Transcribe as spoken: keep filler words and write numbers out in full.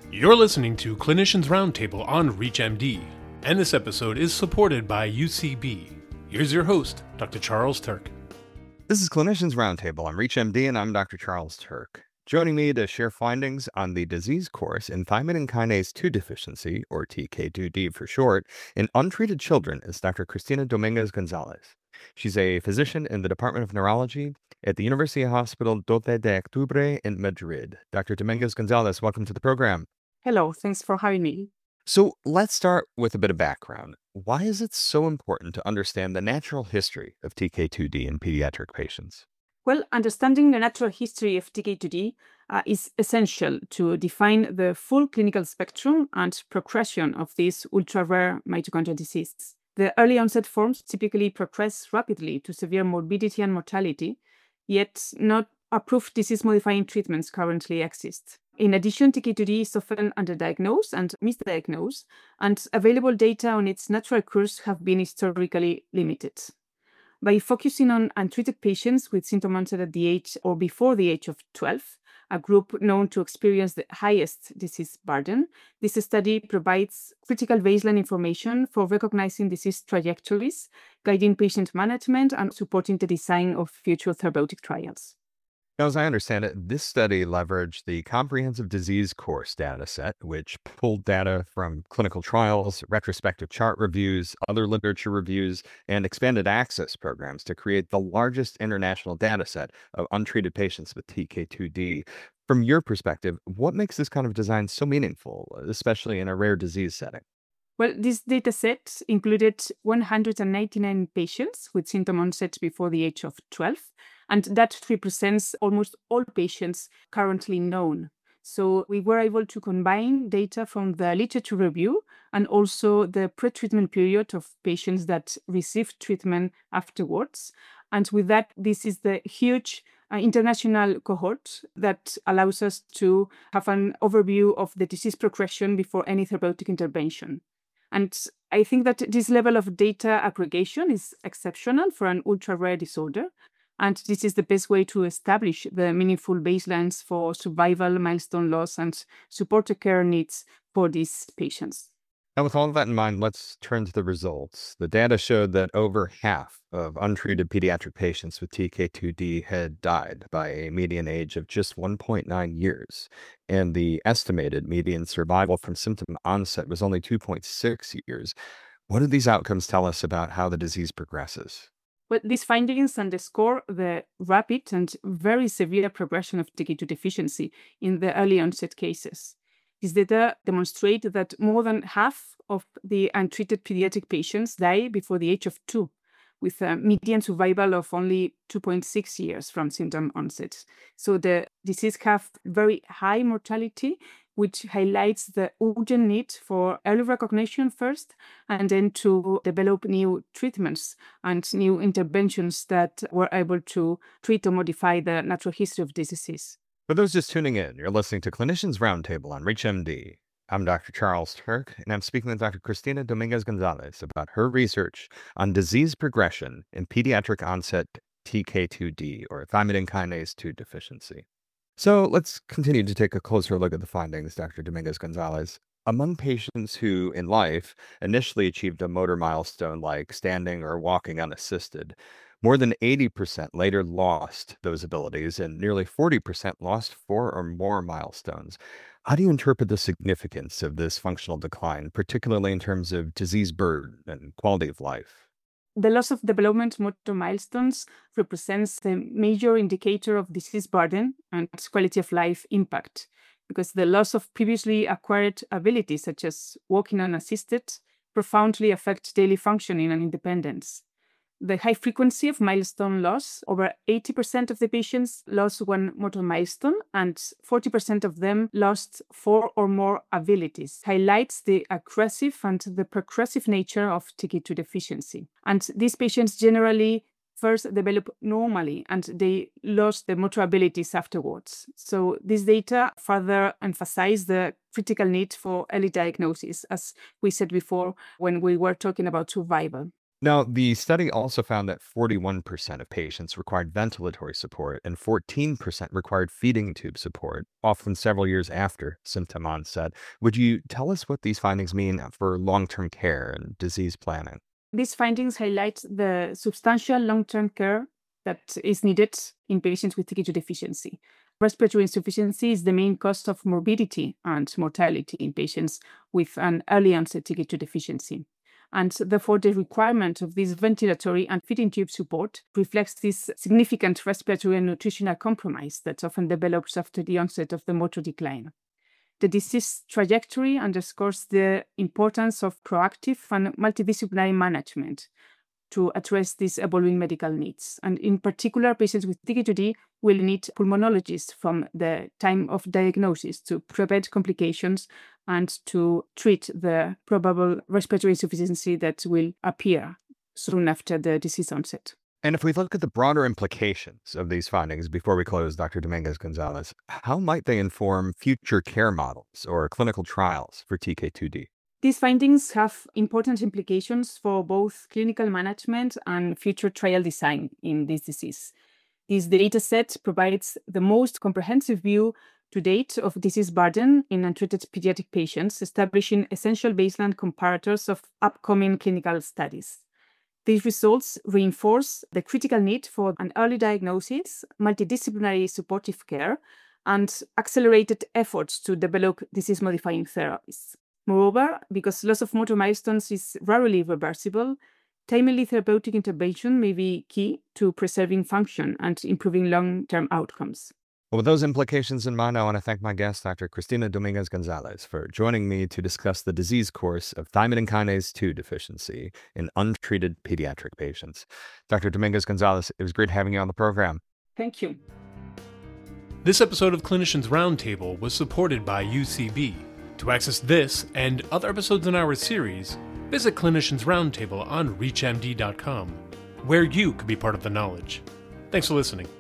You're listening to Clinicians Roundtable on ReachMD, and this episode is supported by U C B. Here's your host, Doctor Charles Turk. This is Clinicians Roundtable on ReachMD, and I'm Doctor Charles Turk. Joining me to share findings on the disease course in thymidine kinase two deficiency, or T K two D for short, in untreated children is Doctor Cristina Dominguez-Gonzalez. She's a physician in the Department of Neurology at the University Hospital doce de Octubre in Madrid. Doctor Dominguez-Gonzalez, welcome to the program. Hello, thanks for having me. So let's start with a bit of background. Why is it so important to understand the natural history of T K two D in pediatric patients? Well, understanding the natural history of T K two D uh, is essential to define the full clinical spectrum and progression of this ultra-rare mitochondrial disease. The early onset forms typically progress rapidly to severe morbidity and mortality, yet not approved disease-modifying treatments currently exist. In addition, T K two D is often underdiagnosed and misdiagnosed, and available data on its natural course have been historically limited. By focusing on untreated patients with symptom onset at the age or before the age of twelve, a group known to experience the highest disease burden, this study provides critical baseline information for recognizing disease trajectories, guiding patient management, and supporting the design of future therapeutic trials. Now, as I understand it, this study leveraged the comprehensive disease course data set, which pulled data from clinical trials, retrospective chart reviews, other literature reviews, and expanded access programs to create the largest international data set of untreated patients with T K two D. From your perspective, what makes this kind of design so meaningful, especially in a rare disease setting? Well, this data set included one hundred ninety-nine patients with symptom onset before the age of twelve, and that represents almost all patients currently known. So we were able to combine data from the literature review and also the pre-treatment period of patients that received treatment afterwards. And with that, this is the huge uh, international cohort that allows us to have an overview of the disease progression before any therapeutic intervention. And I think that this level of data aggregation is exceptional for an ultra-rare disorder. And this is the best way to establish the meaningful baselines for survival, milestone loss, and supportive care needs for these patients. Now, with all of that in mind, let's turn to the results. The data showed that over half of untreated pediatric patients with T K two D had died by a median age of just one point nine years, and the estimated median survival from symptom onset was only two point six years. What do these outcomes tell us about how the disease progresses? Well, these findings underscore the rapid and very severe progression of T K two deficiency in the early onset cases. These data demonstrate that more than half of the untreated pediatric patients die before the age of two, with a median survival of only two point six years from symptom onset. So the disease has very high mortality, which highlights the urgent need for early recognition first, and then to develop new treatments and new interventions that were able to treat or modify the natural history of this disease. For those just tuning in, you're listening to Clinicians Roundtable on ReachMD. I'm Doctor Charles Turk, and I'm speaking with Doctor Cristina Dominguez-Gonzalez about her research on disease progression in pediatric onset T K two D, or thymidine kinase two deficiency. So let's continue to take a closer look at the findings, Doctor Dominguez-Gonzalez. Among patients who, in life, initially achieved a motor milestone like standing or walking unassisted, more than eighty percent later lost those abilities, and nearly forty percent lost four or more milestones. How do you interpret the significance of this functional decline, particularly in terms of disease burden and quality of life? The loss of development motor milestones represents the major indicator of disease burden and quality of life impact, because the loss of previously acquired abilities, such as walking unassisted, profoundly affect daily functioning and independence. The high frequency of milestone loss, over eighty percent of the patients lost one motor milestone and forty percent of them lost four or more abilities, highlights the aggressive and the progressive nature of T K two deficiency. And these patients generally first develop normally and they lost the motor abilities afterwards. So this data further emphasize the critical need for early diagnosis, as we said before when we were talking about survival. Now, the study also found that forty-one percent of patients required ventilatory support and fourteen percent required feeding tube support, often several years after symptom onset. Would you tell us what these findings mean for long-term care and disease planning? These findings highlight the substantial long-term care that is needed in patients with T K two deficiency. Respiratory insufficiency is the main cause of morbidity and mortality in patients with an early onset T K two deficiency. And therefore, the requirement of this ventilatory and feeding tube support reflects this significant respiratory and nutritional compromise that often develops after the onset of the motor decline. The disease trajectory underscores the importance of proactive and multidisciplinary management to address these evolving medical needs. And in particular, patients with T K two D will need pulmonologists from the time of diagnosis to prevent complications and to treat the probable respiratory insufficiency that will appear soon after the disease onset. And if we look at the broader implications of these findings before we close, Doctor Dominguez-Gonzalez, how might they inform future care models or clinical trials for T K two D? These findings have important implications for both clinical management and future trial design in this disease. This dataset provides the most comprehensive view to date of disease burden in untreated pediatric patients, establishing essential baseline comparators of upcoming clinical studies. These results reinforce the critical need for an early diagnosis, multidisciplinary supportive care, and accelerated efforts to develop disease-modifying therapies. Moreover, because loss of motor milestones is rarely reversible, timely therapeutic intervention may be key to preserving function and improving long-term outcomes. Well, with those implications in mind, I want to thank my guest, Doctor Cristina Dominguez-Gonzalez, for joining me to discuss the disease course of thymidine kinase two deficiency in untreated pediatric patients. Doctor Dominguez-Gonzalez, it was great having you on the program. Thank you. This episode of Clinicians Roundtable was supported by U C B. To access this and other episodes in our series, visit Clinicians Roundtable on reach M D dot com, where you could be part of the knowledge. Thanks for listening.